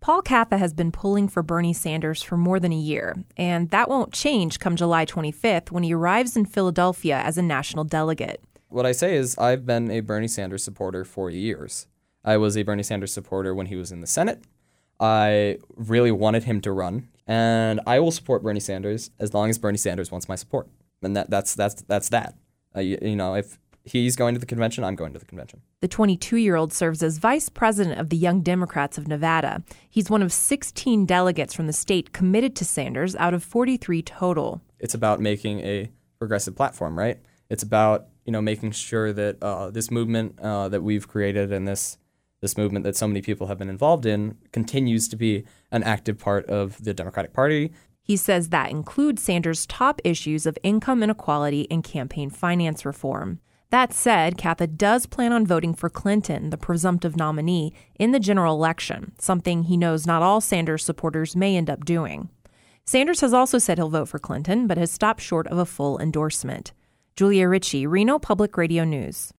Paul Katha has been pulling for Bernie Sanders for more than a year, and that won't change come July 25th when he arrives in Philadelphia as a national delegate. What I say is I've been a Bernie Sanders supporter for years. I was a Bernie Sanders supporter when he was in the Senate. I really wanted him to run, and I will support Bernie Sanders as long as Bernie Sanders wants my support. And that's that. If he's going to the convention, I'm going to the convention. The 22-year-old serves as vice president of the Young Democrats of Nevada. He's one of 16 delegates from the state committed to Sanders out of 43 total. It's about making a progressive platform, right? It's about, making sure that this movement that we've created and this movement that so many people have been involved in continues to be an active part of the Democratic Party. He says that includes Sanders' top issues of income inequality and campaign finance reform. That said, Katha does plan on voting for Clinton, the presumptive nominee, in the general election, something he knows not all Sanders supporters may end up doing. Sanders has also said he'll vote for Clinton, but has stopped short of a full endorsement. Julia Ritchie, Reno Public Radio News.